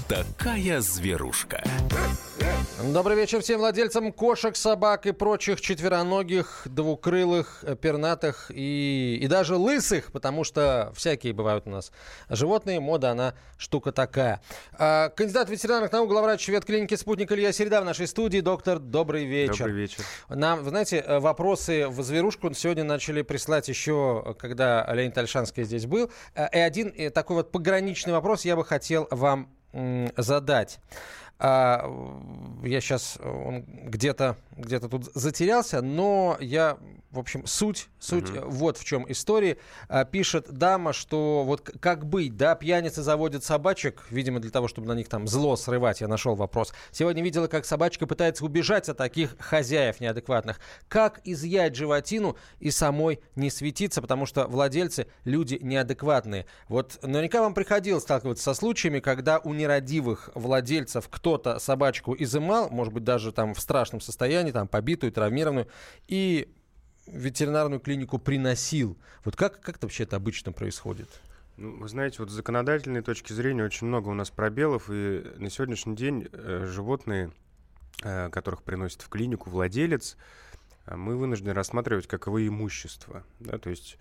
такая зверушка. Добрый вечер всем владельцам кошек, собак и прочих четвероногих, двукрылых, пернатых и даже лысых, потому что всякие бывают у нас животные. Мода, она штука такая. Кандидат ветеринарных наук, главврач ветклиники «Спутник» Илья Середа в нашей студии. Доктор, добрый вечер. Добрый вечер. Нам, вы знаете, вопросы в зверушку сегодня начали присылать еще, когда Леонид Ольшанский здесь был. И один такой вот пограничный вопрос я бы хотел вам задать. Я сейчас где-то тут затерялся, но я, в общем, суть вот в чем история. Пишет дама, что вот как быть, да, пьяницы заводят собачек, видимо, для того, чтобы на них там зло срывать, я нашел вопрос. Сегодня видела, как собачка пытается убежать от таких хозяев неадекватных. Как изъять животину и самой не светиться, потому что владельцы люди неадекватные. Вот наверняка вам приходилось сталкиваться со случаями, когда у нерадивых владельцев кто-то собачку изымал, может быть, даже там в страшном состоянии, там побитую, травмированную, и в ветеринарную клинику приносил. Вот как это вообще обычно происходит? Ну, вы знаете, вот с законодательной точки зрения очень много у нас пробелов, и на сегодняшний день животные, которых приносит в клинику владелец, мы вынуждены рассматривать как его имущество. Да? То есть,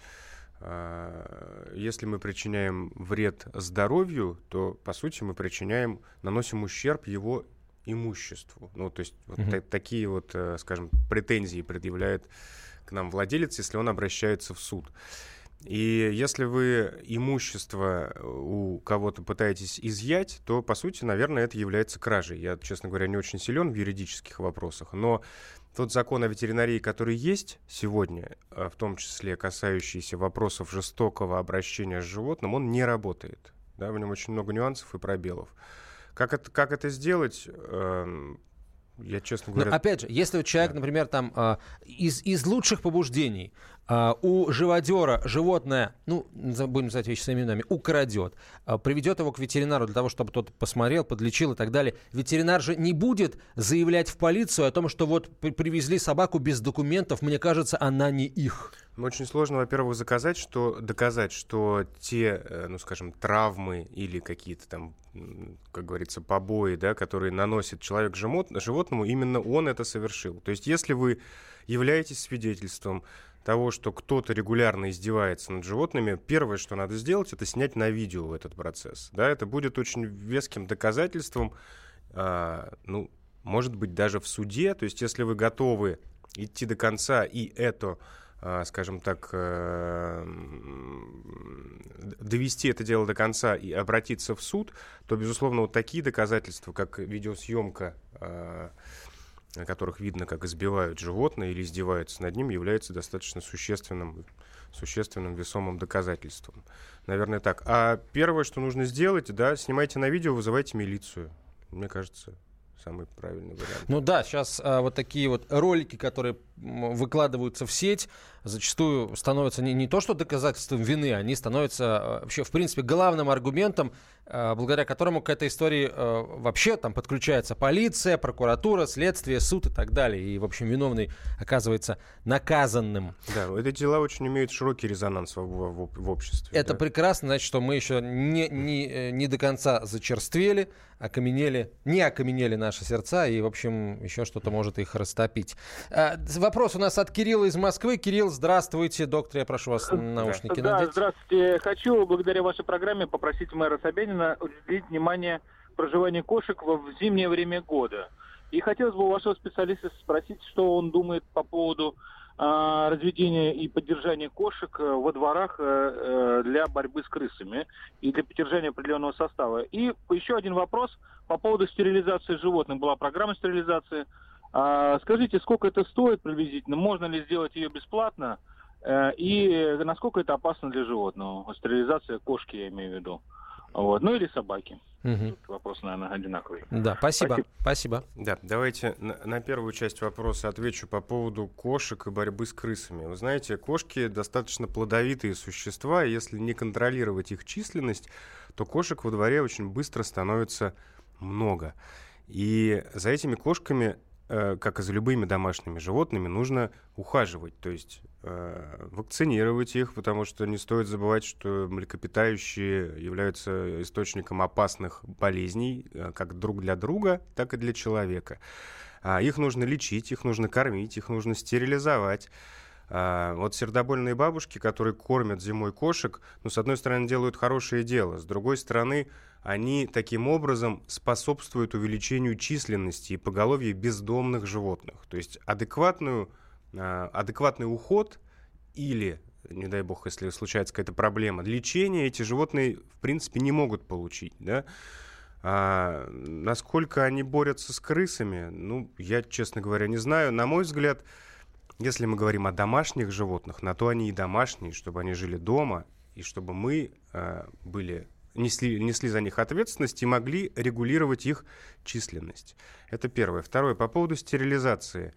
если мы причиняем вред здоровью, то, по сути, мы наносим ущерб его имуществу. Ну, то есть, такие вот, скажем, претензии предъявляет к нам владелец, если он обращается в суд. И если вы имущество у кого-то пытаетесь изъять, то, по сути, наверное, это является кражей. Я, честно говоря, не очень силен в юридических вопросах, но тот закон о ветеринарии, который есть сегодня, в том числе касающийся вопросов жестокого обращения с животным, он не работает. Да, в нем очень много нюансов и пробелов. Как это сделать? Я, честно говоря... Но, опять же, если человек, например, там, из лучших побуждений у живодера животное, ну, будем называть вещи своими именами, украдет, приведет его к ветеринару для того, чтобы тот посмотрел, подлечил и так далее, ветеринар же не будет заявлять в полицию о том, что вот привезли собаку без документов, мне кажется, она не их. Очень сложно, во-первых, доказать, что те, ну, скажем, травмы или какие-то там, как говорится, побои, да, которые наносит человек животному, именно он это совершил. То есть, если вы являетесь свидетельством того, что кто-то регулярно издевается над животными, первое, что надо сделать, это снять на видео этот процесс. Да, это будет очень веским доказательством, ну, может быть, даже в суде. То есть, если вы готовы идти до конца и это, скажем так, довести это дело до конца и обратиться в суд, то, безусловно, вот такие доказательства, как видеосъемка, на которых видно, как избивают животное или издеваются над ним, является достаточно существенным весомым доказательством. Наверное, так. А первое, что нужно сделать, да, снимайте на видео, вызывайте милицию. Мне кажется, самый правильный вариант. Ну да, сейчас вот такие вот ролики, которые выкладываются в сеть, зачастую становятся не то что доказательством вины, они становятся вообще, в принципе, главным аргументом, благодаря которому к этой истории вообще там подключается полиция, прокуратура, следствие, суд и так далее. И, в общем, виновный оказывается наказанным. Да, эти дела очень имеют широкий резонанс в обществе. Это прекрасно, значит, что мы еще не до конца зачерствели, не окаменели наши сердца, и, в общем, еще что-то может их растопить. Вопрос у нас от Кирилла из Москвы. Кирилл, здравствуйте. Доктор, я прошу вас наушники надеть. Да, здравствуйте. Хочу благодаря вашей программе попросить мэра Собянина уделить внимание проживанию кошек в зимнее время года. И хотелось бы у вашего специалиста спросить, что он думает по поводу разведения и поддержания кошек во дворах для борьбы с крысами и для поддержания определенного состава. И еще один вопрос по поводу стерилизации животных. Была программа стерилизации. Скажите, сколько это стоит приблизительно? Можно ли сделать ее бесплатно? И насколько это опасно для животного? Стерилизация кошки, я имею в виду. Вот. Ну или собаки. Угу. Вопрос, наверное, одинаковый. Да, спасибо. Да, давайте на первую часть вопроса отвечу по поводу кошек и борьбы с крысами. Вы знаете, кошки достаточно плодовитые существа, и если не контролировать их численность, то кошек во дворе очень быстро становится много. И за этими кошками как и за любыми домашними животными, нужно ухаживать, то есть вакцинировать их, потому что не стоит забывать, что млекопитающие являются источником опасных болезней как друг для друга, так и для человека. Их нужно лечить, их нужно кормить, их нужно стерилизовать. Вот сердобольные бабушки, которые кормят зимой кошек, с одной стороны, делают хорошее дело, с другой стороны, они таким образом способствуют увеличению численности и поголовья бездомных животных. То есть адекватный уход или, не дай бог, если случается какая-то проблема, лечение эти животные, в принципе, не могут получить, да? Насколько они борются с крысами, я, честно говоря, не знаю. На мой взгляд, если мы говорим о домашних животных, на то они и домашние, чтобы они жили дома, и чтобы мы несли за них ответственность и могли регулировать их численность. Это первое. Второе, по поводу стерилизации.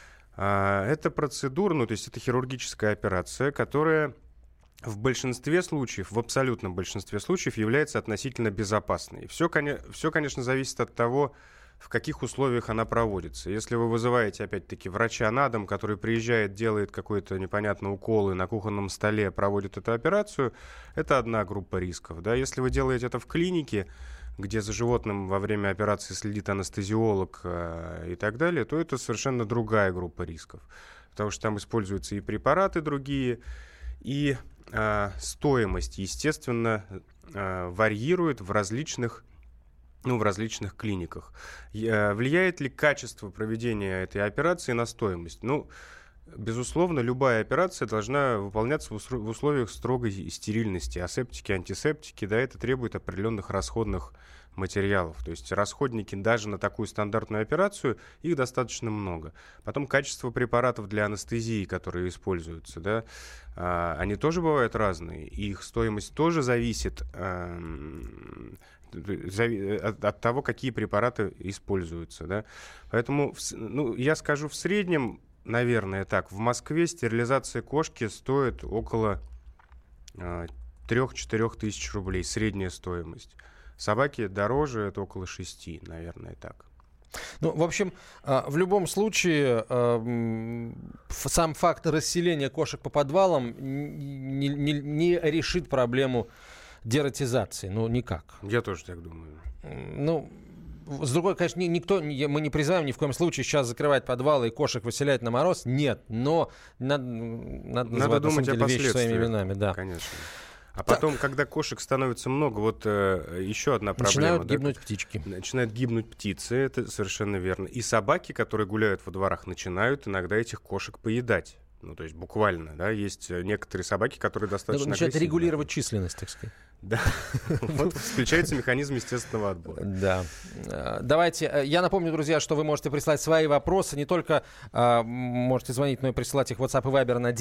Это процедура, то есть это хирургическая операция, которая в большинстве случаев, в абсолютном большинстве случаев является относительно безопасной. Все, конечно, зависит от того, в каких условиях она проводится. Если вы вызываете, опять-таки, врача на дом, который приезжает, делает какой-то непонятный укол и на кухонном столе проводит эту операцию, это одна группа рисков. Да? Если вы делаете это в клинике, где за животным во время операции следит анестезиолог и так далее, то это совершенно другая группа рисков. Потому что там используются и препараты другие, и стоимость, естественно, варьирует в различных клиниках. Влияет ли качество проведения этой операции на стоимость? Безусловно, любая операция должна выполняться в условиях строгой стерильности. Асептики, антисептики, это требует определенных расходных материалов. То есть расходники даже на такую стандартную операцию, их достаточно много. Потом качество препаратов для анестезии, которые используются, они тоже бывают разные. И их стоимость тоже зависит от того, какие препараты используются. Да? Поэтому, я скажу в среднем, наверное, так, в Москве стерилизация кошки стоит около 3-4 тысяч рублей, средняя стоимость. Собаки дороже, это около 6, наверное, так. В общем, в любом случае, сам факт расселения кошек по подвалам не решит проблему дератизации, никак. Я тоже так думаю. С другой, конечно, мы не призываем ни в коем случае сейчас закрывать подвалы и кошек выселять на мороз. Нет, но надо называть, думать о вещи своими именами. Да. Конечно. А потом, когда кошек становится много, еще одна проблема. Начинают гибнуть птички. Начинают гибнуть птицы, это совершенно верно. И собаки, которые гуляют во дворах, начинают иногда этих кошек поедать. То есть буквально, есть некоторые собаки, которые достаточно начинают регулировать численность, так сказать. Да, вот включается механизм естественного отбора. Да. Давайте, я напомню, друзья, что вы можете прислать свои вопросы, не только можете звонить, но и присылать их в WhatsApp и Viber на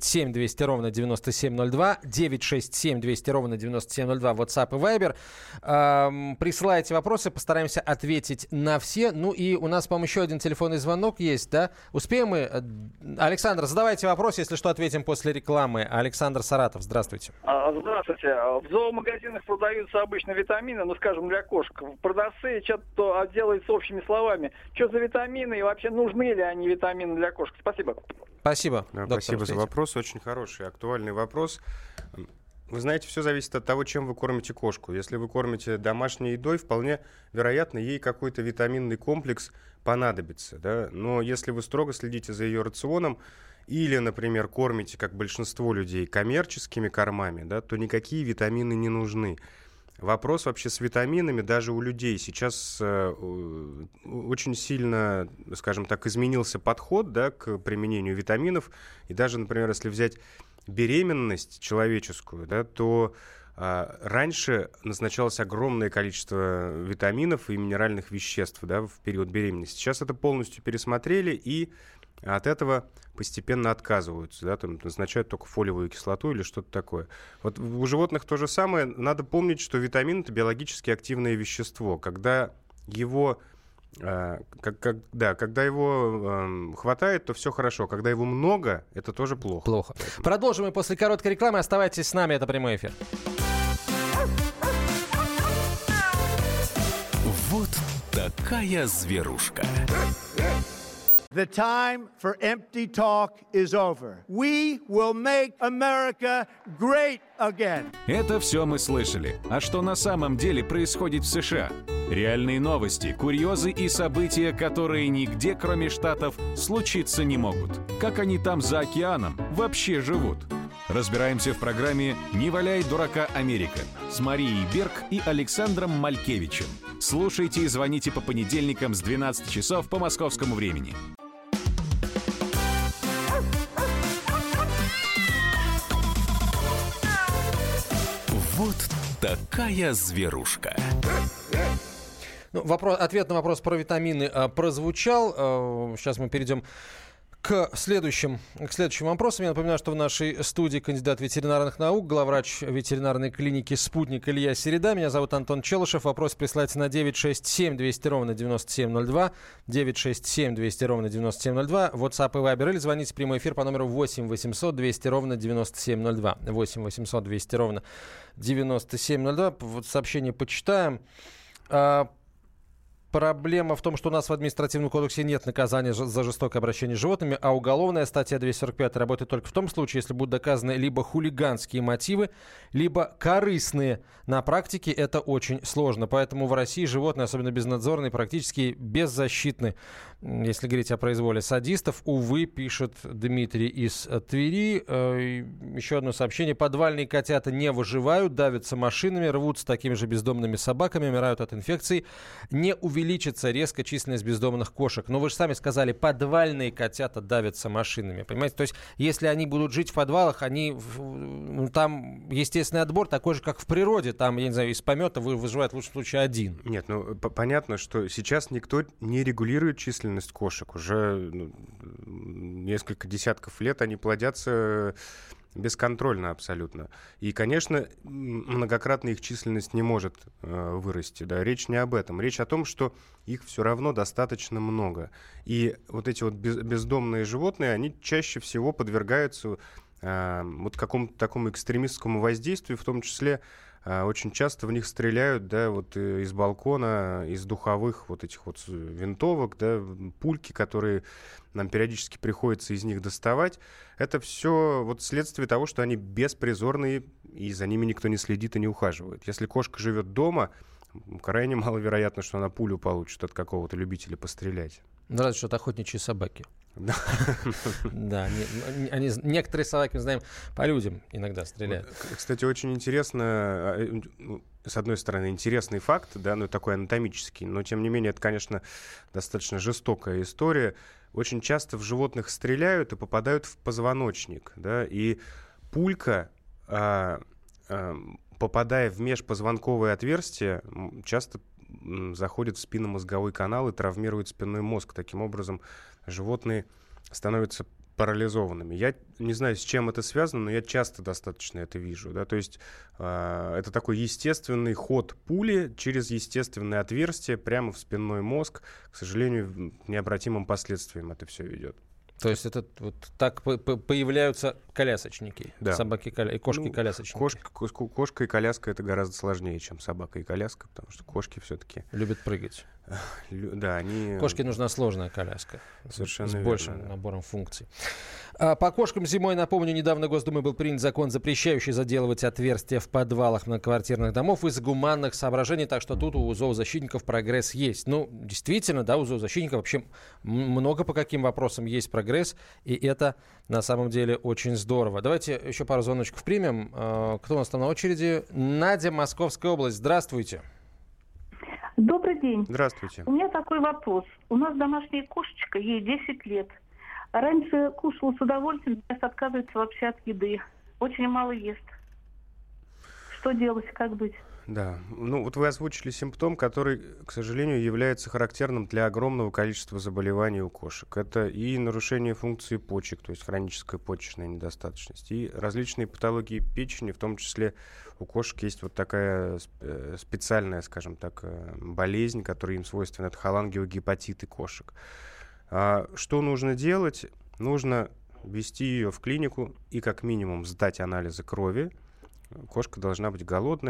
967-200-97-02, 967-200-97-02, WhatsApp и Viber. Присылайте вопросы, постараемся ответить на все. И у нас, по-моему, еще один телефонный звонок есть, да? Успеем мы? Александр, задавайте вопрос, если что, ответим после рекламы. Александр, Саратов, здравствуйте. Здравствуйте. В зоомагазинах продаются обычно витамины, скажем, для кошек. Продавцы что-то делают общими словами. Что за витамины и вообще нужны ли они витамины для кошек? Спасибо. Спасибо. Спасибо за вопрос. Очень хороший, актуальный вопрос. Вы знаете, все зависит от того, чем вы кормите кошку. Если вы кормите домашней едой, вполне вероятно, ей какой-то витаминный комплекс понадобится. Да? Но если вы строго следите за ее рационом, или, например, кормите, как большинство людей, коммерческими кормами, то никакие витамины не нужны. Вопрос вообще с витаминами даже у людей. Сейчас очень сильно, скажем так, изменился подход к применению витаминов. И даже, например, если взять беременность человеческую, то раньше назначалось огромное количество витаминов и минеральных веществ в период беременности. Сейчас это полностью пересмотрели и от этого постепенно отказываются, назначают только фолиевую кислоту или что-то такое. Вот у животных то же самое. Надо помнить, что витамин — это биологически активное вещество. Когда его хватает, то все хорошо. Когда его много, это тоже плохо. Продолжим мы после короткой рекламы. Оставайтесь с нами, это прямой эфир. Вот такая зверушка. The time for empty talk is over. We will make America great again. Это все мы слышали. А что на самом деле происходит в США? Реальные новости, курьезы и события, которые нигде, кроме Штатов, случиться не могут. Как они там за океаном вообще живут? Разбираемся в программе «Не валяй дурака, Америка» с Марией Берг и Александром Малькевичем. Слушайте и звоните по понедельникам с 12 часов по московскому времени. Вот такая зверушка. Ну, ответ на вопрос про витамины прозвучал. Сейчас мы перейдем к следующим вопросам. Я напоминаю, что в нашей студии кандидат ветеринарных наук, главврач ветеринарной клиники «Спутник» Илья Середа. Меня зовут Антон Челышев. Вопрос присылайте на 967 200 ровно 9702. 967 200 ровно 9702. WhatsApp и Viber. Или звоните в прямой эфир по номеру 8 800 200 ровно 9702. 8 800 200 ровно 9702. Вот сообщение почитаем. Проблема в том, что у нас в административном кодексе нет наказания за жестокое обращение с животными, а уголовная статья 245 работает только в том случае, если будут доказаны либо хулиганские мотивы, либо корыстные. На практике это очень сложно. Поэтому в России животные, особенно безнадзорные, практически беззащитны. Если говорить о произволе садистов, увы, пишет Дмитрий из Твери. Еще одно сообщение. Подвальные котята не выживают, давятся машинами, рвутся такими же бездомными собаками, умирают от инфекций. Не увеличится резко численность бездомных кошек. Но вы же сами сказали, подвальные котята давятся машинами. Понимаете? То есть, если они будут жить в подвалах, там естественный отбор такой же, как в природе. Там, я не знаю, из помета выживает в лучшем случае один. Нет, понятно, что сейчас никто не регулирует численность кошек. Уже несколько десятков лет они плодятся бесконтрольно абсолютно. И, конечно, многократно их численность не может вырасти. Да? Речь не об этом. Речь о том, что их все равно достаточно много. И вот эти вот бездомные животные, они чаще всего подвергаются вот какому-то такому экстремистскому воздействию, в том числе очень часто в них стреляют, да, вот из балкона, из духовых вот этих вот винтовок, да, пульки, которые нам периодически приходится из них доставать. Это все вот следствие того, что они беспризорные, и за ними никто не следит и не ухаживает. Если кошка живет дома, крайне маловероятно, что она пулю получит от какого-то любителя пострелять. Ну, разве что от охотничьи собаки. Да, некоторые собаки, мы знаем, по людям иногда стреляют. Кстати, очень интересно, с одной стороны, интересный факт, да, ну, такой анатомический, но, тем не менее, это, конечно, достаточно жестокая история. Очень часто в животных стреляют и попадают в позвоночник, да, и пулька, попадая в межпозвонковое отверстие, часто заходит в спинномозговой канал и травмирует спинной мозг. Таким образом, животные становятся парализованными. Я не знаю, с чем это связано, но я часто достаточно это вижу. Да? То есть это такой естественный ход пули через естественное отверстие прямо в спинной мозг. К сожалению, к необратимым последствиям это все ведет. То есть это вот так появляются колясочники, да. Собаки и кошки-колясочники. Кошка и коляска — это гораздо сложнее, чем собака и коляска, потому что кошки все-таки любят прыгать. Да, они... Кошке нужна сложная коляска. Совершенно с верно, большим набором функций. По кошкам зимой, напомню, недавно в Госдуме был принят закон, запрещающий заделывать отверстия в подвалах многоквартирных домов из гуманных соображений, так что тут у зоозащитников прогресс есть. Ну, действительно, да, у зоозащитников вообще много по каким вопросам есть прогресс, и это на самом деле очень здорово. Давайте еще пару звоночков примем. Кто у нас там на очереди? Надя, Московская область. Здравствуйте. Добрый день. Здравствуйте. У меня такой вопрос. У нас домашняя кошечка, ей 10 лет. Раньше кушала с удовольствием, сейчас отказывается вообще от еды. Очень мало ест. Что делать, как быть? Да, ну вот вы озвучили симптом, который, к сожалению, является характерным для огромного количества заболеваний у кошек. Это и нарушение функции почек, то есть хроническая почечная недостаточность, и различные патологии печени, в том числе у кошек есть вот такая специальная, скажем так, болезнь, которая им свойственна, это холангиогепатиты кошек. Что нужно делать? Нужно вести ее в клинику и как минимум сдать анализы крови. Кошка должна быть голодная,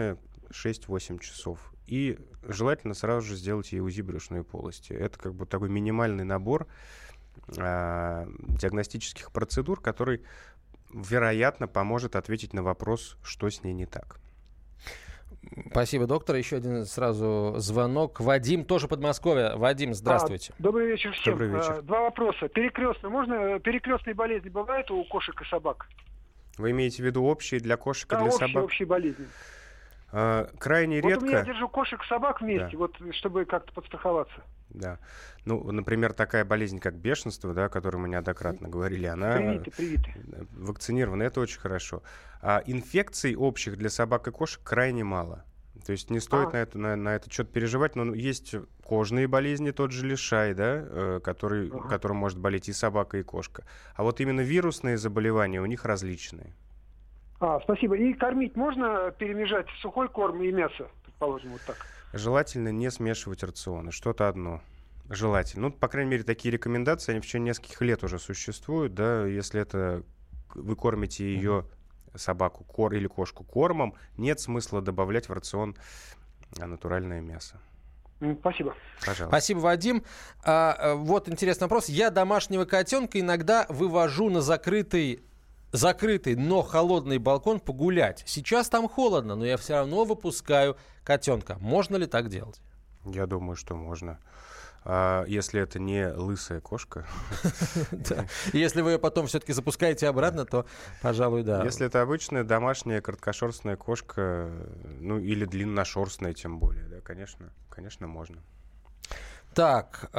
6-8 часов. И желательно сразу же сделать ей УЗИ брюшной полости. Это как бы такой минимальный набор диагностических процедур, который, вероятно, поможет ответить на вопрос, что с ней не так. Спасибо, доктор. Еще один сразу звонок. Вадим, тоже Подмосковье. Вадим, здравствуйте. Добрый вечер всем. Добрый вечер. Два вопроса. Перекрестные болезни бывают у кошек и собак? Вы имеете в виду общие для кошек и для собак? Общие болезни. Крайне редко. Вот у меня держу кошек и собак вместе, Да. Вот чтобы как-то подстраховаться. Да. Ну, например, такая болезнь, как бешенство, да, о которой мы неоднократно говорили, она Привиты. вакцинирована, это очень хорошо. А инфекций общих для собак и кошек крайне мало. То есть не стоит на это что-то переживать, но есть кожные болезни, тот же лишай, да, которым может болеть и собака, и кошка. А вот именно вирусные заболевания у них различные. Спасибо. И кормить можно перемежать сухой корм и мясо, предположим, вот так? Желательно не смешивать рационы, что-то одно. Желательно. Ну, по крайней мере, такие рекомендации, они в течение нескольких лет уже существуют, да, если это вы кормите ее, собаку или кошку кормом, нет смысла добавлять в рацион натуральное мясо. Спасибо. Пожалуйста. Спасибо, Вадим. Вот интересный вопрос. Я домашнего котенка иногда вывожу на закрытый, но холодный балкон погулять. Сейчас там холодно, но я все равно выпускаю котенка. Можно ли так делать? Я думаю, что можно. Если это не лысая кошка. Если вы ее потом все-таки запускаете обратно, то, пожалуй, да. Если это обычная домашняя короткошерстная кошка, ну или длинношерстная тем более, да, конечно, можно. Так,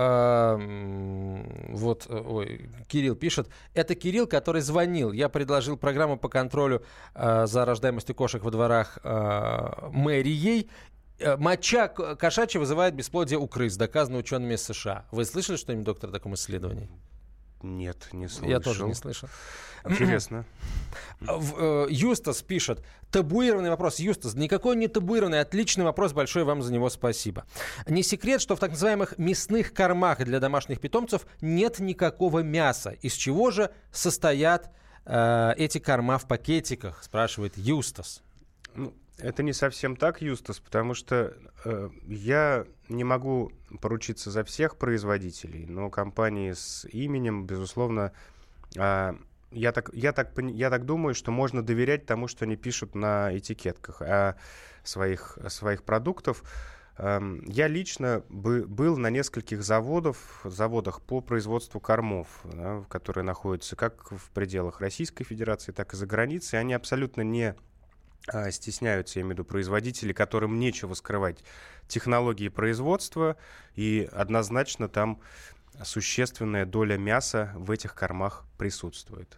Кирилл пишет. Это Кирилл, который звонил. Я предложил программу по контролю за рождаемостью кошек во дворах мэрией. Моча кошачья вызывает бесплодие у крыс, доказано учеными из США. Вы слышали что-нибудь, доктор, о таком исследовании? Нет, не слышал. Я тоже не слышал. Интересно. Юстас пишет. Табуированный вопрос. Юстас, никакой не табуированный. Отличный вопрос. Большое вам за него спасибо. Не секрет, что в так называемых мясных кормах для домашних питомцев нет никакого мяса. Из чего же состоят эти корма в пакетиках? Спрашивает Юстас. Это не совсем так, Юстас, потому что я не могу поручиться за всех производителей, но компании с именем, безусловно, я так думаю, что можно доверять тому, что они пишут на этикетках своих продуктов. Я лично был на нескольких заводах по производству кормов, да, которые находятся как в пределах Российской Федерации, так и за границей. Они абсолютно не стесняются, я имею в виду, производители, которым нечего скрывать технологии производства, и однозначно там существенная доля мяса в этих кормах присутствует.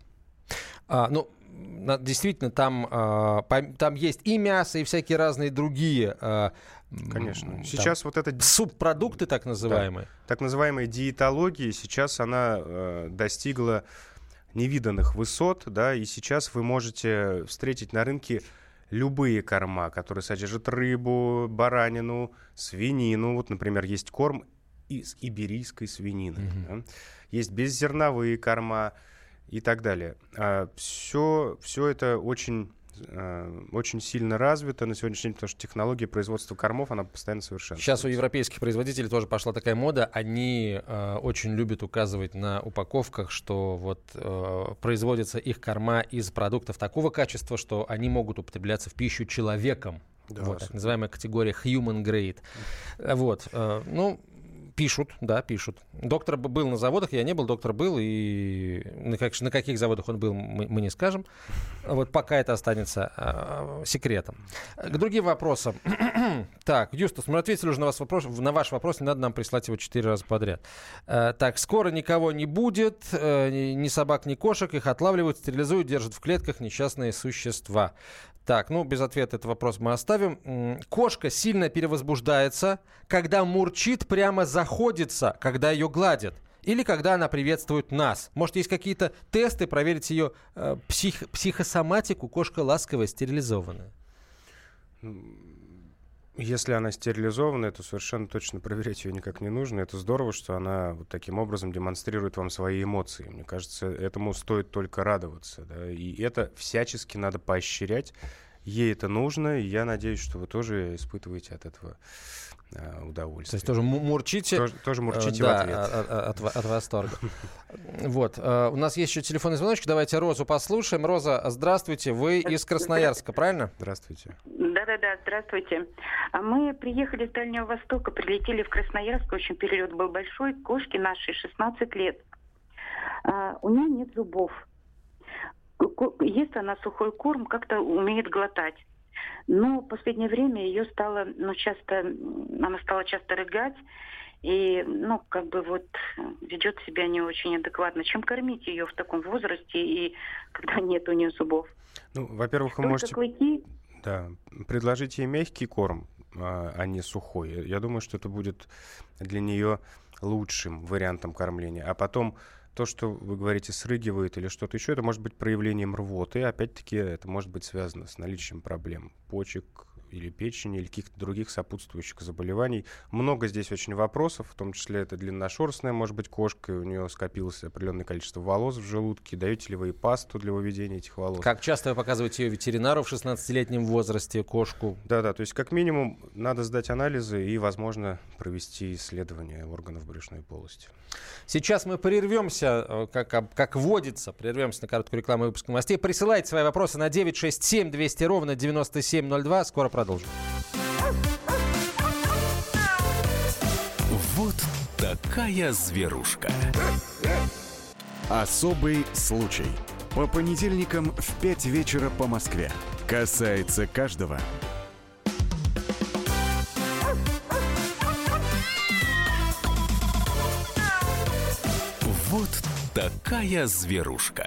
Действительно, там есть и мясо, и всякие разные другие Конечно. Сейчас вот это субпродукты, так называемые. Да, так называемая диетология, сейчас она достигла невиданных высот, да, и сейчас вы можете встретить на рынке любые корма, которые содержат рыбу, баранину, свинину. Вот, например, есть корм из иберийской свинины. Да? Есть беззерновые корма и так далее. Все это очень сильно развито на сегодняшний день, потому что технология производства кормов, она постоянно совершенствуется. Сейчас у европейских производителей тоже пошла такая мода. Они очень любят указывать на упаковках, что производятся их корма из продуктов такого качества, что они могут употребляться в пищу человеком. Да, так называемая категория human grade. Пишут. Доктор был на заводах, я не был, доктор был, и на каких заводах он был, мы не скажем. Пока это останется секретом. К другим вопросам. Так, Юстас, мы ответили уже на ваш вопрос, не надо нам прислать его 4 раза подряд. Так, скоро никого не будет, ни собак, ни кошек, их отлавливают, стерилизуют, держат в клетках несчастные существа. Так, без ответа этот вопрос мы оставим. Кошка сильно перевозбуждается, когда мурчит, прямо заходится, когда ее гладят. Или когда она приветствует нас. Может, есть какие-то тесты, проверить ее психосоматику? Кошка ласковая, стерилизованная. Если она стерилизованная, то совершенно точно проверять ее никак не нужно. Это здорово, что она вот таким образом демонстрирует вам свои эмоции. Мне кажется, этому стоит только радоваться. Да? И это всячески надо поощрять ей это нужно, и я надеюсь, что вы тоже испытываете от этого удовольствие. То есть тоже мурчите. Тоже мурчите в ответ. От восторга. Вот. У нас есть еще телефонный звоночек. Давайте Розу послушаем. Роза, здравствуйте. Вы из Красноярска, правильно? Здравствуйте. Да, здравствуйте. Мы приехали с Дальнего Востока, прилетели в Красноярск. В общем, перелет был большой. Кошке нашей 16 лет. У нее нет зубов. Ест она сухой корм, как-то умеет глотать. Но в последнее время ее стало, она стала часто рыгать и, ведет себя не очень адекватно. Чем кормить ее в таком возрасте и когда нет у нее зубов? Во-первых, вы можете... Да, предложить ей мягкий корм, а не сухой. Я думаю, что это будет для нее лучшим вариантом кормления. А потом то, что вы говорите, срыгивает или что-то еще, это может быть проявлением рвоты. Опять-таки, это может быть связано с наличием проблем почек или печени, или каких-то других сопутствующих заболеваний. Много здесь очень вопросов, в том числе это длинношерстная, может быть, кошка, и у нее скопилось определенное количество волос в желудке. Даете ли вы ей пасту для выведения этих волос? Как часто вы показываете ее ветеринару в 16-летнем возрасте, кошку? Да, то есть как минимум надо сдать анализы и, возможно, провести исследование органов брюшной полости. Сейчас мы прервемся, как водится, прервемся на короткую рекламу и выпуск новостей. Присылайте свои вопросы на 967-200-97-02. Скоро продолжим. Вот такая зверушка. Особый случай. По понедельникам в 5 вечера по Москве. Касается каждого. Вот такая зверушка.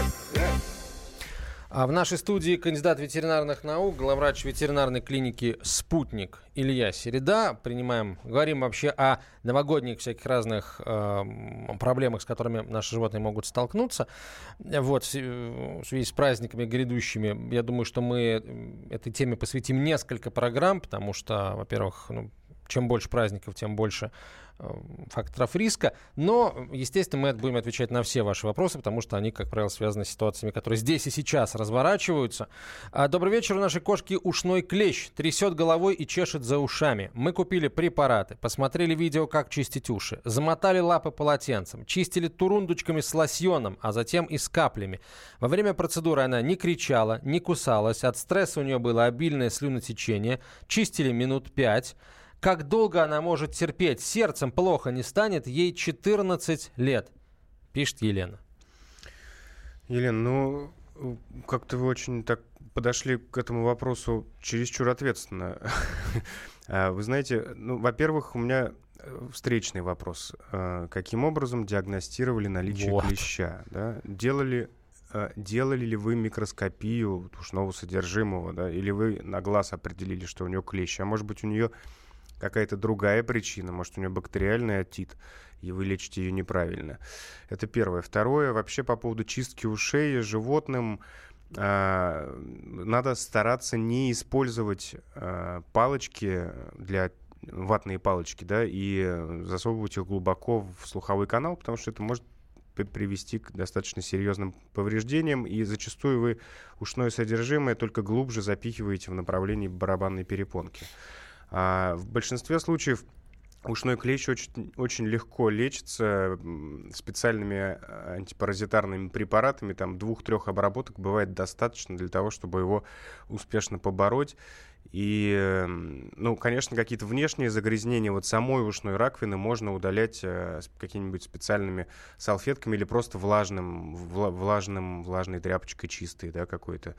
А в нашей студии кандидат ветеринарных наук, главврач ветеринарной клиники «Спутник» Илья Середа. Говорим вообще о новогодних всяких разных проблемах, с которыми наши животные могут столкнуться. Вот, в связи с праздниками грядущими, я думаю, что мы этой теме посвятим несколько программ, потому что, во-первых, чем больше праздников, тем больше факторов риска. Но, естественно, мы будем отвечать на все ваши вопросы, потому что они, как правило, связаны с ситуациями, которые здесь и сейчас разворачиваются. Добрый вечер. У нашей кошки ушной клещ. Трясет головой и чешет за ушами. Мы купили препараты, посмотрели видео, как чистить уши, замотали лапы полотенцем, чистили турундучками с лосьоном, а затем и с каплями. Во время процедуры она не кричала, не кусалась. От стресса у нее было обильное слюнотечение. Чистили минут 5. Как долго она может терпеть? Сердцем плохо не станет. Ей 14 лет, пишет Елена. Елена, как-то вы очень так подошли к этому вопросу чересчур ответственно. Вы знаете, во-первых, у меня встречный вопрос. Каким образом диагностировали наличие клеща? Да? Делали ли вы микроскопию ушного содержимого? Да? Или вы на глаз определили, что у нее клещ? А может быть, у нее какая-то другая причина, может, у нее бактериальный отит, и вы лечите ее неправильно. Это первое. Второе, вообще по поводу чистки ушей животным, надо стараться не использовать ватные палочки, да, и засовывать их глубоко в слуховой канал, потому что это может привести к достаточно серьезным повреждениям, и зачастую вы ушное содержимое только глубже запихиваете в направлении барабанной перепонки. В большинстве случаев ушной клещ очень легко лечится специальными антипаразитарными препаратами. Там 2-3 обработок бывает достаточно для того, чтобы его успешно побороть. И, конечно, какие-то внешние загрязнения самой ушной раковины можно удалять какими-нибудь специальными салфетками или просто влажной тряпочкой чистой, да, какой-то.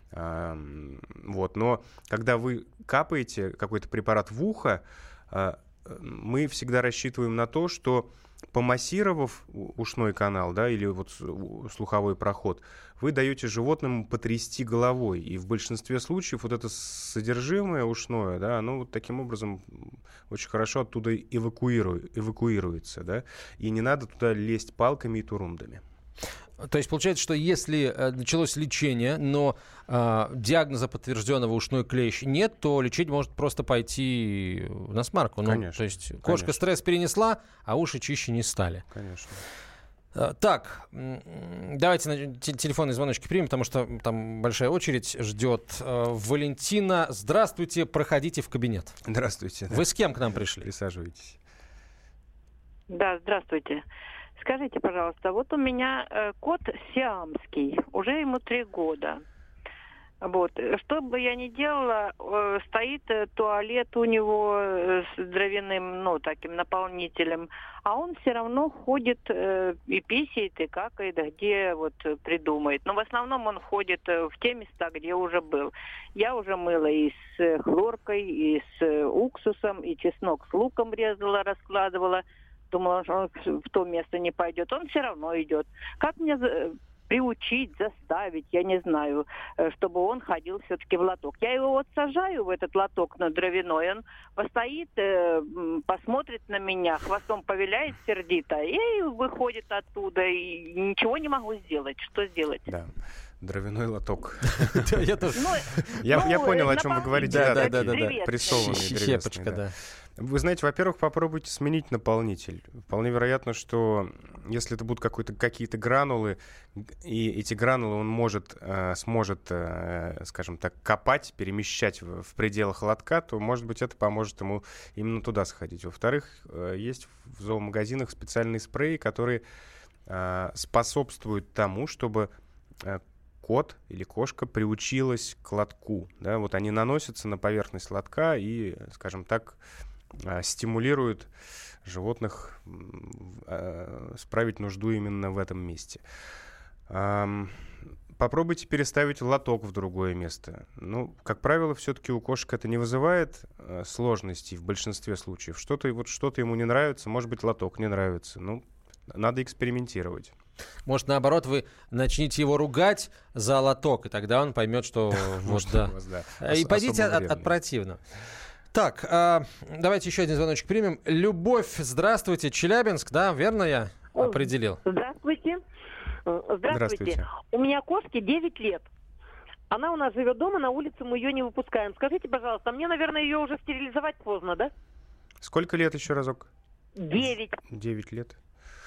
Но когда вы капаете какой-то препарат в ухо, мы всегда рассчитываем на то, что, помассировав ушной канал, да, или слуховой проход, вы даете животному потрясти головой. И в большинстве случаев это содержимое ушное, да, оно таким образом очень хорошо оттуда эвакуируется. Да, и не надо туда лезть палками и турундами. То есть получается, что если началось лечение, но диагноза подтвержденного ушной клещ нет, то лечить может просто пойти на смарку. Конечно. То есть кошка стресс перенесла, а уши чище не стали. Конечно. Так, давайте телефонные звоночки примем, потому что там большая очередь ждет. Валентина, здравствуйте, проходите в кабинет. Здравствуйте. Вы с кем к нам пришли? Присаживайтесь. Да, здравствуйте. Скажите, пожалуйста, вот у меня кот сиамский, уже ему 3 года. Вот. Что бы я ни делала, стоит туалет у него с дровяным, таким наполнителем, а он все равно ходит и писает, и какает, где вот придумает. Но в основном он ходит в те места, где уже был. Я уже мыла и с хлоркой, и с уксусом, и чеснок с луком резала, раскладывала. Думала, что он в то место не пойдет. Он все равно идет. Как мне приучить, заставить, я не знаю, чтобы он ходил все-таки в лоток. Я его вот сажаю в этот лоток на дровяной, он постоит, посмотрит на меня, хвостом повиляет сердито и выходит оттуда, и ничего не могу сделать. Что сделать? Да. Дровяной лоток. Я понял, о чем вы говорите. Да. Прессованный щепочка, да. Вы знаете, во-первых, попробуйте сменить наполнитель. Вполне вероятно, что если это будут какие-то гранулы, и эти гранулы он сможет, скажем так, копать, перемещать в пределах лотка, то, может быть, это поможет ему именно туда сходить. Во-вторых, есть в зоомагазинах специальные спреи, которые способствуют тому, чтобы кот или кошка приучилась к лотку. Да? Вот они наносятся на поверхность лотка и, скажем так, стимулируют животных справить нужду именно в этом месте. Попробуйте переставить лоток в другое место. Как правило, все-таки у кошек это не вызывает сложностей в большинстве случаев. Что-то ему не нравится, может быть, лоток не нравится. Надо экспериментировать. Может, наоборот, вы начните его ругать за лоток, и тогда он поймет, что И пойдите от противного. Так, давайте еще один звоночек примем. Любовь, здравствуйте. Челябинск, да, верно я определил? Здравствуйте. Здравствуйте. У меня кошке 9 лет. Она у нас живет дома, на улице мы ее не выпускаем. Скажите, пожалуйста, мне, наверное, ее уже стерилизовать поздно, да? Сколько лет еще разок? 9. 9 лет.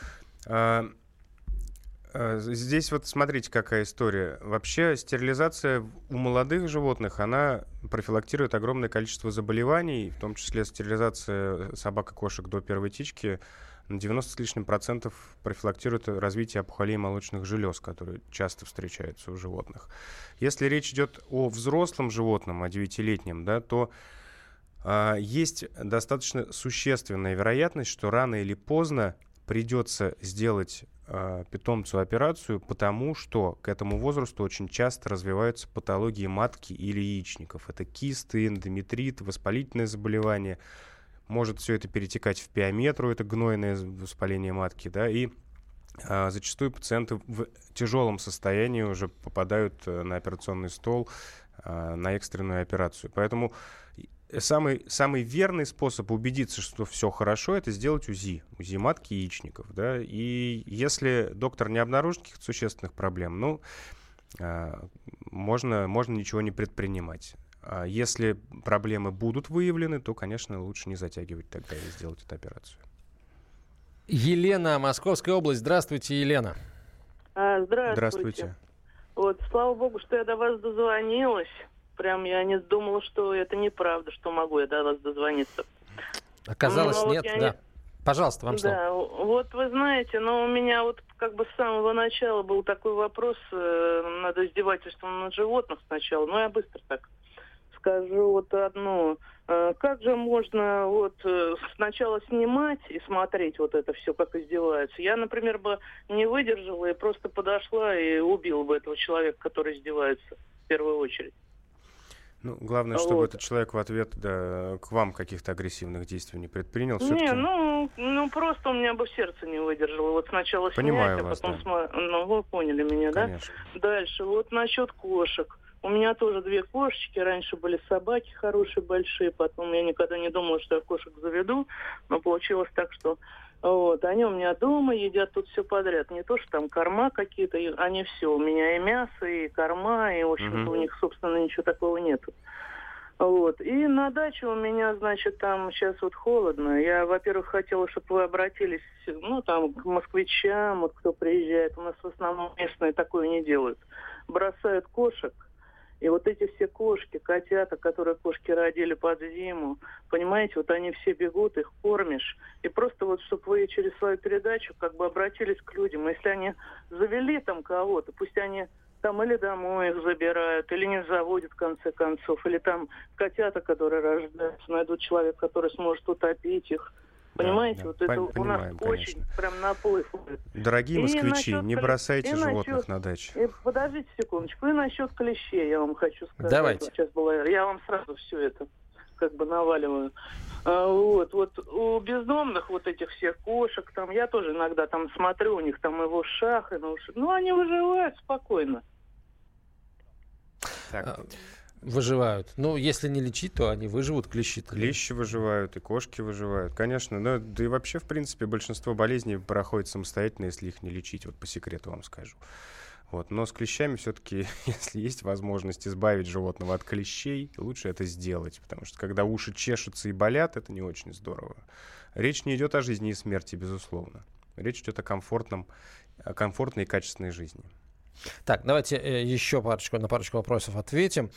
Здесь вот смотрите, какая история. Вообще стерилизация у молодых животных, она профилактирует огромное количество заболеваний, в том числе стерилизация собак и кошек до первой тички на 90 с лишним % профилактирует развитие опухолей молочных желез, которые часто встречаются у животных. Если речь идет о взрослом животном, о 9-летнем, да, то есть достаточно существенная вероятность, что рано или поздно придется сделать питомцу операцию, потому что к этому возрасту очень часто развиваются патологии матки или яичников. Это кисты, эндометрит, воспалительные заболевания. Может все это перетекать в пиометру, это гнойное воспаление матки, да, и зачастую пациенты в тяжелом состоянии уже попадают на операционный стол на экстренную операцию. Поэтому самый верный способ убедиться, что все хорошо, это сделать УЗИ матки и яичников. Да? И если доктор не обнаружит каких-то существенных проблем, можно ничего не предпринимать. А если проблемы будут выявлены, то, конечно, лучше не затягивать тогда и сделать эту операцию. Елена, Московская область. Здравствуйте, Елена. Здравствуйте. Вот, слава богу, что я до вас дозвонилась. Прям я не думала, что это неправда, что могу я до вас дозвониться. Оказалось, нет, да. Пожалуйста, вам слово. Да, вот вы знаете, у меня вот как бы с самого начала был такой вопрос над издевательством над животных сначала. Я быстро так скажу вот одно. Как же можно вот сначала снимать и смотреть вот это все, как издеваются? Я, например, бы не выдержала и просто подошла и убила бы этого человека, который издевается в первую очередь. Главное, чтобы этот человек в ответ к вам каких-то агрессивных действий не предпринял. Не, просто у меня бы сердце не выдержало. Вот сначала понимаю снять, вас, а потом вы поняли меня, конечно. Да? Дальше, вот насчет кошек. У меня тоже 2 кошечки. Раньше были собаки хорошие, большие. Потом я никогда не думала, что я кошек заведу. Но получилось так, что они у меня дома едят тут все подряд. Не то, что там корма какие-то, они все. У меня и мясо, и корма, и, в общем-то, у них, собственно, ничего такого нету. Вот. И на даче у меня, значит, там сейчас вот холодно. Я, во-первых, хотела, чтобы вы обратились, ну, там, к москвичам, вот кто приезжает. У нас в основном местные такое не делают. Бросают кошек. И вот эти все кошки, котята, которые кошки родили под зиму, понимаете, вот они все бегут, их кормишь. И просто вот, чтобы вы через свою передачу как бы обратились к людям. Если они завели там кого-то, пусть они там или домой их забирают, или не заводят в конце концов, или там котята, которые рождаются, найдут человека, который сможет утопить их. Понимаете, да, вот это у нас очень прям наплыв. Дорогие москвичи, не бросайте животных на даче. Подождите секундочку. И насчет клещей я вам хочу сказать. Давайте. Сейчас я вам сразу все это как бы наваливаю. Вот у бездомных вот этих всех кошек, там я тоже иногда там смотрю, у них там и в ушах, и на ушах. Ну, они выживают спокойно. Так. Выживают. Ну, если не лечить, то они выживут, клещи. Клещи выживают, и кошки выживают, конечно. Но, да и вообще, в принципе, большинство болезней проходит самостоятельно, если их не лечить. Вот по секрету вам скажу. Вот. Но с клещами все-таки, если есть возможность избавить животного от клещей, лучше это сделать. Потому что когда уши чешутся и болят, это не очень здорово. Речь не идет о жизни и смерти, безусловно. Речь идет о комфортной и качественной жизни. Так, давайте еще на парочку вопросов ответим.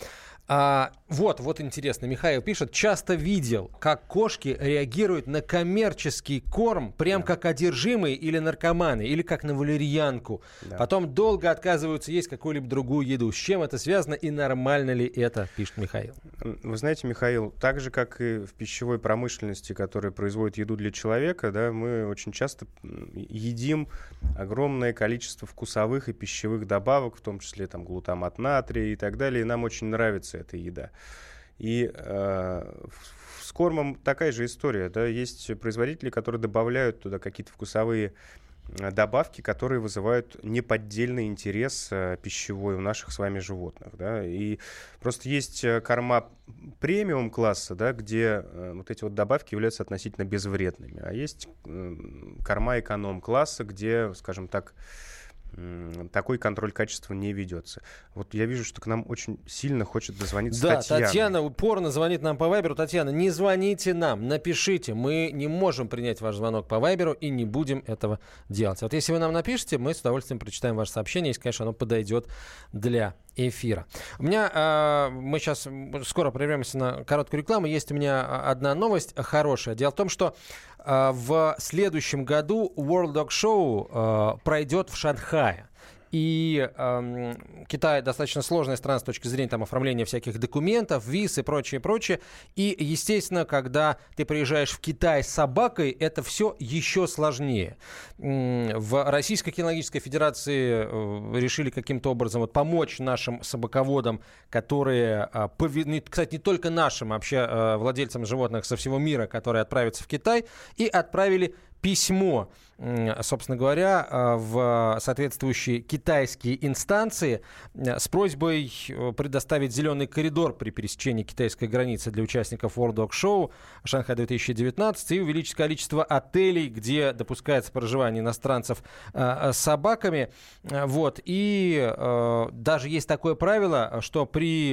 Вот интересно. Михаил пишет: часто видел, как кошки реагируют на коммерческий корм, прям как одержимые или наркоманы, или как на валерьянку. Да. Потом долго отказываются есть какую-либо другую еду. С чем это связано и нормально ли это, пишет Михаил. Вы знаете, Михаил, так же, как и в пищевой промышленности, которая производит еду для человека, да, мы очень часто едим огромное количество вкусовых и пищевых добавок, в том числе там глутамат натрия и так далее, и нам очень нравится эта еда. И с кормом такая же история, да, есть производители, которые добавляют туда какие-то вкусовые добавки, которые вызывают неподдельный интерес пищевой у наших с вами животных, да, и просто есть корма премиум-класса, да, где вот эти вот добавки являются относительно безвредными, а есть корма эконом-класса, где, скажем так, такой контроль качества не ведется. Вот я вижу, что к нам очень сильно хочет дозвониться Татьяна. Татьяна упорно звонит нам по Вайберу. Татьяна, не звоните нам, напишите. Мы не можем принять ваш звонок по Вайберу и не будем этого делать. Вот если вы нам напишите, мы с удовольствием прочитаем ваше сообщение, если, конечно, оно подойдет для эфира. У меня, мы сейчас скоро прервемся на короткую рекламу. Есть у меня одна новость хорошая. Дело в том, что в следующем году World Dog Show пройдет в Шанхае. И Китай достаточно сложная страна с точки зрения там, оформления всяких документов, виз и прочее. И, естественно, когда ты приезжаешь в Китай с собакой, это все еще сложнее. В Российской кинологической Федерации решили каким-то образом помочь нашим собаководам, которые, кстати, не только нашим, а вообще владельцам животных со всего мира, которые отправятся в Китай, и отправили письмо, собственно говоря, в соответствующие китайские инстанции с просьбой предоставить зеленый коридор при пересечении китайской границы для участников World Dog Show Шанхай 2019 и увеличить количество отелей, где допускается проживание иностранцев с собаками. Вот. И даже есть такое правило, что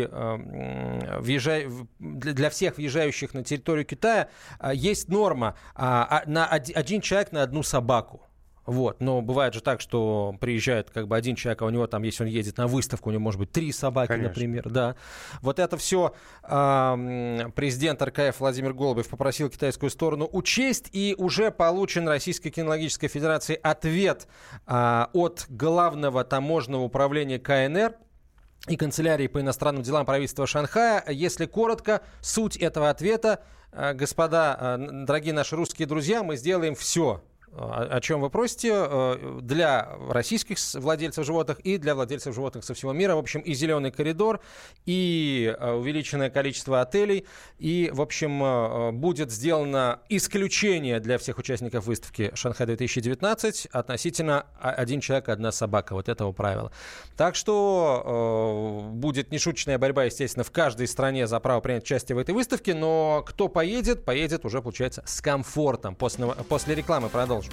для всех въезжающих на территорию Китая есть норма на один человек на одну собаку. Вот. Но бывает же так, что приезжает как бы один человек, а у него там, если он едет на выставку, у него может быть 3 собаки, конечно, например. Да. Вот это все президент РКФ Владимир Голубев попросил китайскую сторону учесть, и уже получен Российской кинологической Федерации ответ от Главного таможенного управления КНР и канцелярии по иностранным делам правительства Шанхая. Если коротко, суть этого ответа: господа, дорогие наши русские друзья, мы сделаем все, о чем вы просите, для российских владельцев животных и для владельцев животных со всего мира. В общем, и зеленый коридор, и увеличенное количество отелей, и, в общем, будет сделано исключение для всех участников выставки Шанхай 2019 относительно один человек, одна собака, вот этого правила. Так что будет нешуточная борьба, естественно, в каждой стране за право принять участие в этой выставке, но кто поедет уже, получается, с комфортом. После рекламы продолжим.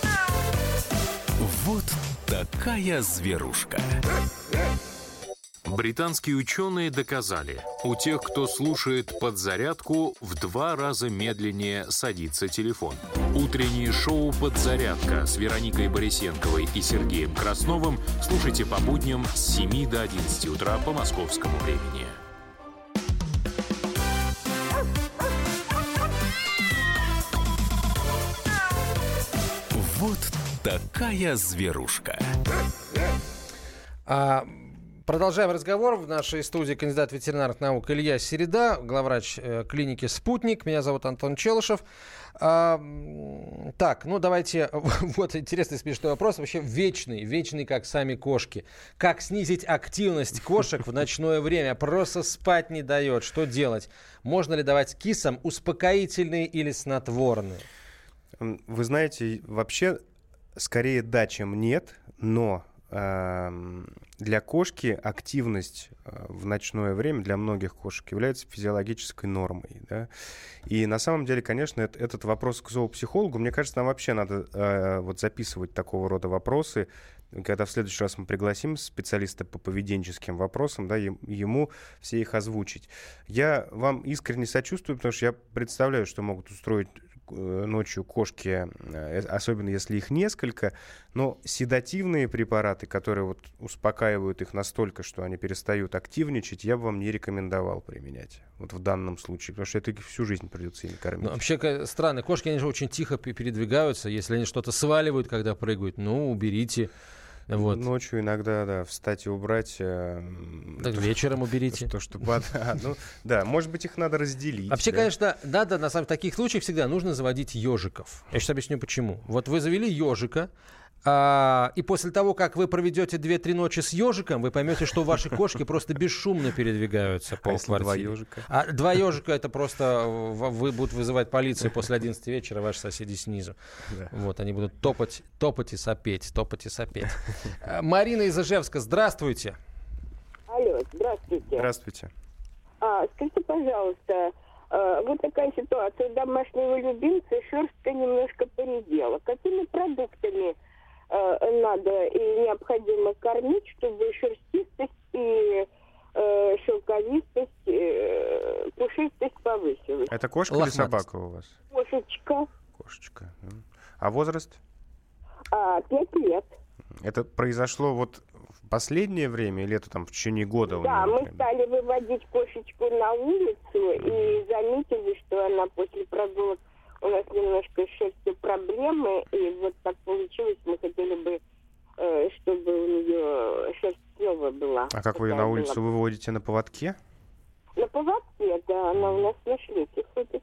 Вот такая зверушка. Британские ученые доказали, у тех, кто слушает «Подзарядку», в 2 раза медленнее садится телефон. Утреннее шоу «Подзарядка» с Вероникой Борисенковой и Сергеем Красновым слушайте по будням с 7 до 11 утра по московскому времени. Вот такая зверушка. Продолжаем разговор. В нашей студии кандидат ветеринарных наук Илья Середа, главврач клиники «Спутник». Меня зовут Антон Челышев. Так, ну давайте... Вот интересный смешной вопрос. Вообще вечный, как сами кошки. Как снизить активность кошек в ночное время? Просто спать не дает. Что делать? Можно ли давать кисам успокоительные или снотворные? Вы знаете, вообще скорее да, чем нет, но... Для кошки активность в ночное время для многих кошек является физиологической нормой. Да? И на самом деле, конечно, этот вопрос к зоопсихологу, мне кажется, нам вообще надо вот записывать такого рода вопросы. Когда в следующий раз мы пригласим специалиста по поведенческим вопросам, да, ему все их озвучить. Я вам искренне сочувствую, потому что я представляю, что могут устроить ночью кошки, особенно если их несколько, но седативные препараты, которые вот успокаивают их настолько, что они перестают активничать, я бы вам не рекомендовал применять вот в данном случае, потому что это всю жизнь придется ими кормить. Ну, вообще странно, кошки, они же очень тихо передвигаются, если они что-то сваливают, когда прыгают, ну, уберите. Вот. Ночью иногда, да, встать и убрать. Так вечером уберите. Да, может быть, их надо разделить. Вообще, конечно, надо, на самом деле, в таких случаях всегда нужно заводить ежиков. Я сейчас объясню, почему. Вот вы завели ежика, и после того, как вы проведете 2-3 ночи с ежиком, вы поймете, что ваши кошки просто бесшумно передвигаются по квартире. 2 ежика? 2 ежика — это просто вы будут вызывать полицию после 11 вечера, ваши соседи снизу. Да. Вот, они будут топать и сопеть, Марина из Ижевска, здравствуйте. Алло, здравствуйте. Здравствуйте. Скажите, пожалуйста, вот такая ситуация. У домашнего любимца шерстка немножко поредела. Какими продуктами надо и необходимо кормить, чтобы шерстистость и шелковистость, пушистость повысилась? Это кошка или собака у вас? Кошечка. Кошечка. А возраст? 5 лет. Это произошло вот в последнее время или это там в течение года? Да, мы стали выводить кошечку на улицу и заметили, что она после прогулок, у нас немножко с шерстью проблемы, и вот так получилось, мы хотели бы, чтобы у нее шерсть снова была. А как вы ее на улицу выводите, на поводке? На поводке, да, она у нас на шлейке ходит.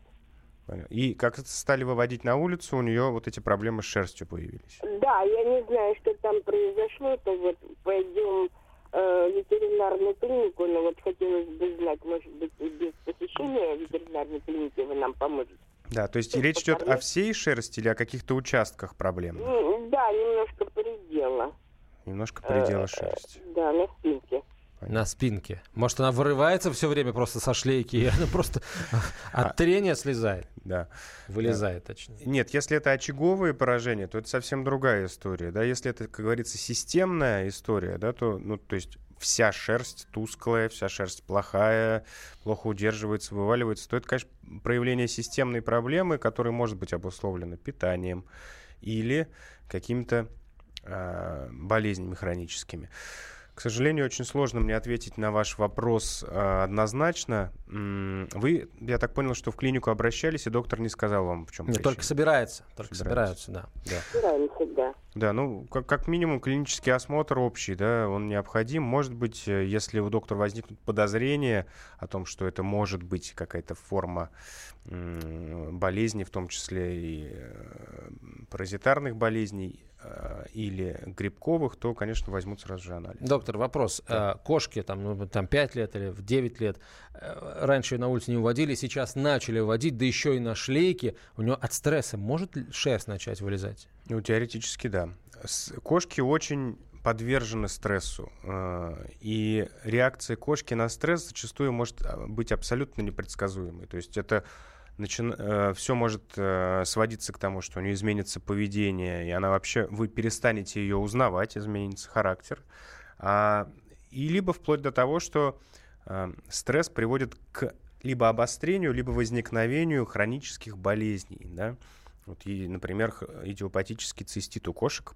И как стали выводить на улицу, у нее вот эти проблемы с шерстью появились? Да, я не знаю, что там произошло, то вот пойдем в ветеринарную клинику, но вот хотелось бы знать, может быть, и без посещения ветеринарной клиники вы нам поможете. Да, то есть речь идет о всей шерсти или о каких-то участках проблем? Да, немножко поредела. Немножко поредела шерсть. Да, на спинке. На спинке. Может, она вырывается все время просто со шлейки, и она просто от трения слезает. Да. Вылезает, точнее. Нет, если это очаговые поражения, то это совсем другая история. Да? Если это, как говорится, системная история, да, то, ну, то есть вся шерсть тусклая, вся шерсть плохая, плохо удерживается, вываливается, то это, конечно, проявление системной проблемы, которая может быть обусловлена питанием или какими-то болезнями хроническими. К сожалению, очень сложно мне ответить на ваш вопрос однозначно. Вы, я так понял, что в клинику обращались, и доктор не сказал вам, в чем причина. Только собираются, да. Собираемся, да. Да, ну, как минимум, клинический осмотр общий, да, он необходим. Может быть, если у доктора возникнут подозрения о том, что это может быть какая-то форма болезни, в том числе и паразитарных болезней, или грибковых, то, конечно, возьмут сразу же анализ. Доктор, вопрос. Да. Кошки там 5 лет или в 9 лет, раньше ее на улицу не уводили, сейчас начали уводить, да еще и на шлейке. У нее от стресса может шерсть начать вылезать? Ну, теоретически, да. Кошки очень подвержены стрессу. И реакция кошки на стресс зачастую может быть абсолютно непредсказуемой. То есть это все может сводиться к тому, что у нее изменится поведение, и она вообще, вы перестанете ее узнавать, изменится характер. И либо вплоть до того, что стресс приводит к либо обострению, либо возникновению хронических болезней, да. Вот, например, идиопатический цистит у кошек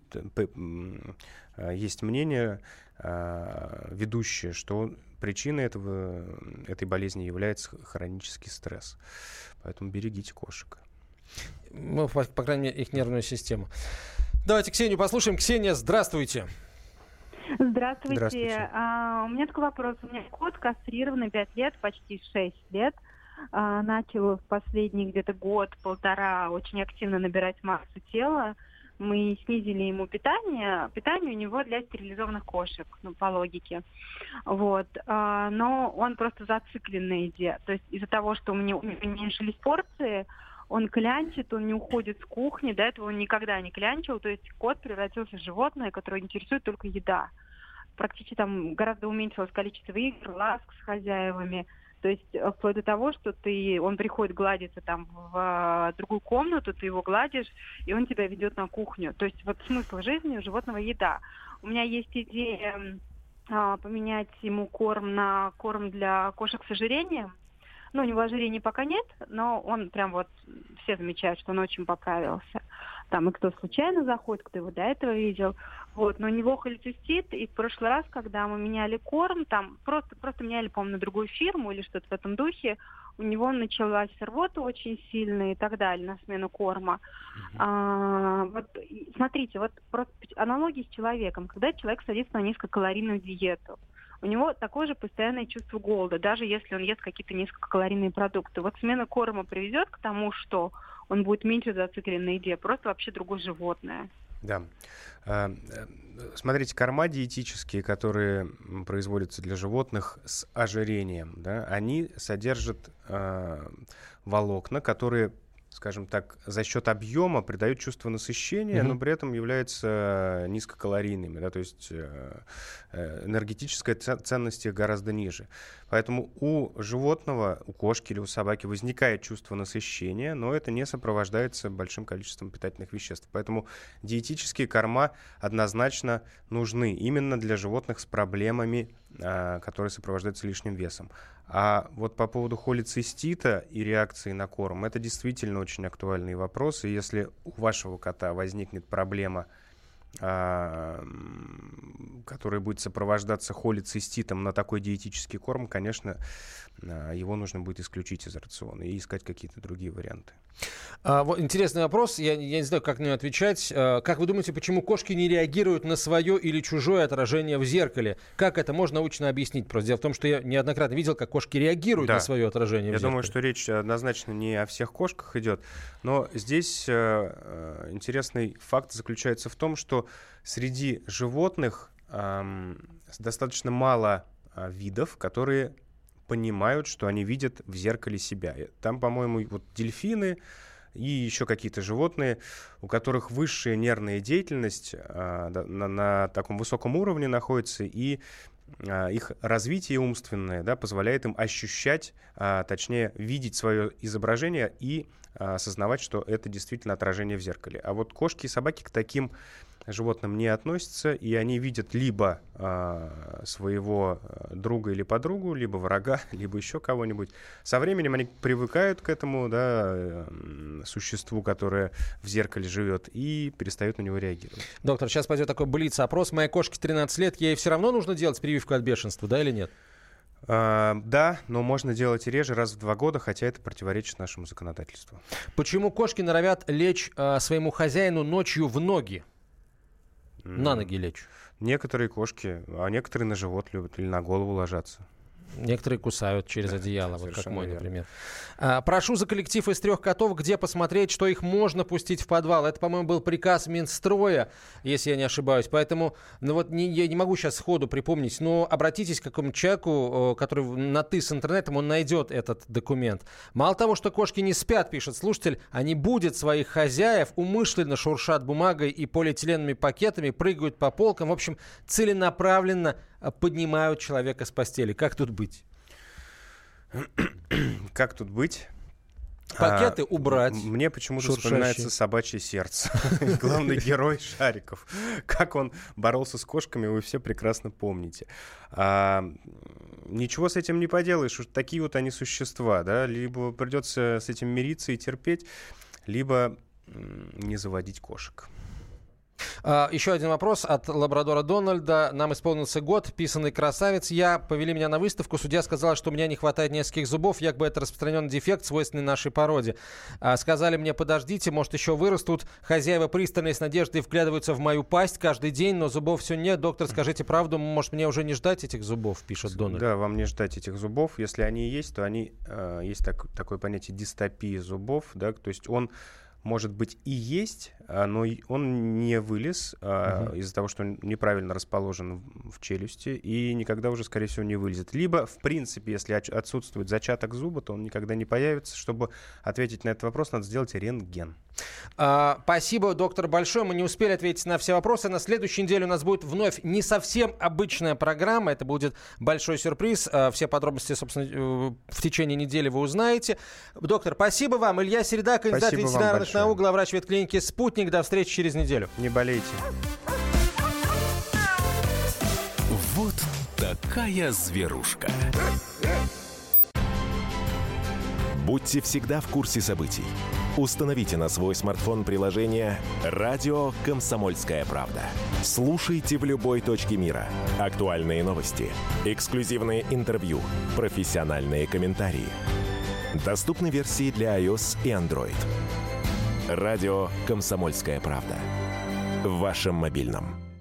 есть мнение ведущее, что причиной этой болезни является хронический стресс. Поэтому берегите кошек. Ну, по крайней мере, их нервную систему. Давайте Ксению послушаем. Ксения, здравствуйте. Здравствуйте. Здравствуйте. У меня такой вопрос. У меня кот кастрированный 5 лет, почти 6 лет. Начал в последний где-то год-полтора очень активно набирать массу тела. Мы снизили ему питание. Питание у него для стерилизованных кошек, по логике. Вот. Но он просто зациклен на еде. То есть из-за того, что у меня уменьшились порции, он клянчит, он не уходит с кухни. До этого он никогда не клянчил. То есть кот превратился в животное, которое интересует только еда. Практически там гораздо уменьшилось количество игр, ласк с хозяевами. То есть вплоть до того, что он приходит гладиться там в другую комнату, ты его гладишь, и он тебя ведет на кухню. То есть вот смысл жизни у животного еда. У меня есть идея поменять ему корм на корм для кошек с ожирением. Ну, у него ожирения пока нет, но он прям вот, все замечают, что он очень поправился. Там и кто случайно заходит, кто его до этого видел. Вот, но у него холецистит, и в прошлый раз, когда мы меняли корм, там просто меняли, по-моему, на другую фирму или что-то в этом духе, у него началась рвота очень сильная и так далее на смену корма. Вот, смотрите, вот просто аналогия с человеком. Когда человек садится на низкокалорийную диету, у него такое же постоянное чувство голода, даже если он ест какие-то низкокалорийные продукты. Вот смена корма приведет к тому, что он будет меньше зациклен на еде, просто вообще другое животное. Да. Смотрите, корма диетические, которые производятся для животных с ожирением, да, они содержат волокна, которые, скажем так, за счет объема придают чувство насыщения, но при этом являются низкокалорийными, да, то есть энергетическая ценность их гораздо ниже. Поэтому у животного, у кошки или у собаки возникает чувство насыщения, но это не сопровождается большим количеством питательных веществ. Поэтому диетические корма однозначно нужны именно для животных с проблемами, которые сопровождаются лишним весом. А вот по поводу холецистита и реакции на корм, это действительно очень актуальный вопрос. И если у вашего кота возникнет проблема, который будет сопровождаться холециститом на такой диетический корм, конечно, его нужно будет исключить из рациона и искать какие-то другие варианты. Вот интересный вопрос, я не знаю, как на него отвечать. Как вы думаете, почему кошки не реагируют на свое или чужое отражение в зеркале? Как это можно научно объяснить? Просто дело в том, что я неоднократно видел, как кошки реагируют на свое отражение в зеркале. Я думаю, что речь однозначно не о всех кошках идет, но здесь интересный факт заключается в том, что среди животных достаточно мало видов, которые понимают, что они видят в зеркале себя. Там, по-моему, вот дельфины и еще какие-то животные, у которых высшая нервная деятельность на таком высоком уровне находится, и их развитие умственное, да, позволяет им ощущать, точнее, видеть свое изображение и осознавать, что это действительно отражение в зеркале. А вот кошки и собаки к таким животным не относятся, и они видят либо своего друга или подругу, либо врага, либо еще кого-нибудь. Со временем они привыкают к этому, да, существу, которое в зеркале живет, и перестают на него реагировать. Доктор, сейчас пойдет такой блиц-опрос. Моей кошке 13 лет, ей все равно нужно делать прививку от бешенства, да или нет? Да, но можно делать и реже, раз в 2 года, хотя это противоречит нашему законодательству. Почему кошки норовят лечь своему хозяину ночью в ноги? На ноги лечь. Некоторые кошки, а некоторые на живот любят или на голову ложатся. Некоторые кусают через одеяло, вот как мой, верно. например. Прошу за коллектив из 3 котов, где посмотреть, что их можно пустить в подвал. Это, по-моему, был приказ Минстроя, если я не ошибаюсь. Поэтому, я не могу сейчас сходу припомнить, но обратитесь к какому-нибудь человеку, который на «ты» с интернетом, он найдет этот документ. Мало того, что кошки не спят, пишет слушатель, они будят своих хозяев, умышленно шуршат бумагой и полиэтиленовыми пакетами, прыгают по полкам, в общем, целенаправленно поднимают человека с постели. Как тут быть? Как тут быть? Пакеты убрать. Мне почему-то вспоминается «Собачье сердце». Главный герой Шариков. Как он боролся с кошками, вы все прекрасно помните. Ничего с этим не поделаешь. Уж такие вот они существа. Да? Либо придется с этим мириться и терпеть, либо не заводить кошек. Еще один вопрос от лабрадора Дональда. Нам исполнился год, писанный красавец. Повели меня на выставку. Судья сказала, что у меня не хватает нескольких зубов. Якобы это распространенный дефект, свойственный нашей породе. Сказали мне, подождите, может, еще вырастут. Хозяева пристально и с надеждой вглядываются в мою пасть каждый день, но зубов все нет. Доктор, скажите правду, может, мне уже не ждать этих зубов, пишет Дональд. Да, вам не ждать этих зубов. Если они есть, то есть такое понятие дистопии зубов. Да? То есть он может быть и есть, но он не вылез из-за того, что он неправильно расположен в челюсти и никогда уже, скорее всего, не вылезет. Либо, в принципе, если отсутствует зачаток зуба, то он никогда не появится. Чтобы ответить на этот вопрос, надо сделать рентген. Спасибо, доктор, большое. Мы не успели ответить на все вопросы. На следующей неделе у нас будет вновь не совсем обычная программа. Это будет большой сюрприз. Все подробности, собственно, в течение недели вы узнаете. Доктор, спасибо вам. Илья Середа, кандидат ветеринарных наук, главврач ветклиники «Спутник». До встречи через неделю. Не болейте. Вот такая зверушка. Будьте всегда в курсе событий. Установите на свой смартфон приложение «Радио Комсомольская правда». Слушайте в любой точке мира. Актуальные новости, эксклюзивные интервью, профессиональные комментарии. Доступны версии для iOS и Android. Радио «Комсомольская правда». В вашем мобильном.